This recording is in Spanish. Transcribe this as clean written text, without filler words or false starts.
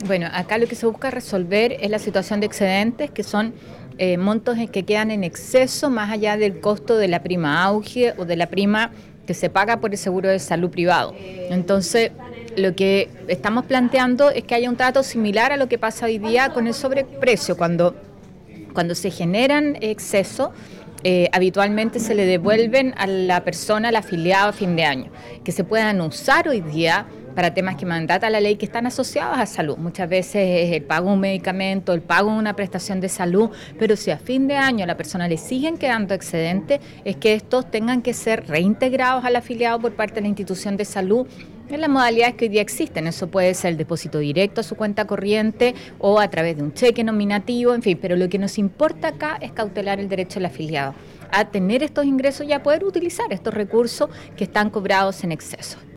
Bueno, acá lo que se busca resolver es la situación de excedentes, que son montos que quedan en exceso más allá del costo de la prima auge o de la prima que se paga por el seguro de salud privado. Entonces, lo que estamos planteando es que haya un trato similar a lo que pasa hoy día con el sobreprecio, cuando se generan excesos. Habitualmente se le devuelven a la persona, al afiliado a fin de año, que se puedan usar hoy día para temas que mandata la ley que están asociados a salud. Muchas veces es el pago de un medicamento, el pago de una prestación de salud, pero si a fin de año a la persona le siguen quedando excedentes, es que estos tengan que ser reintegrados al afiliado por parte de la institución de salud en las modalidades que hoy día existen. Eso puede ser el depósito directo a su cuenta corriente o a través de un cheque nominativo, en fin, pero lo que nos importa acá es cautelar el derecho del afiliado a tener estos ingresos y a poder utilizar estos recursos que están cobrados en exceso.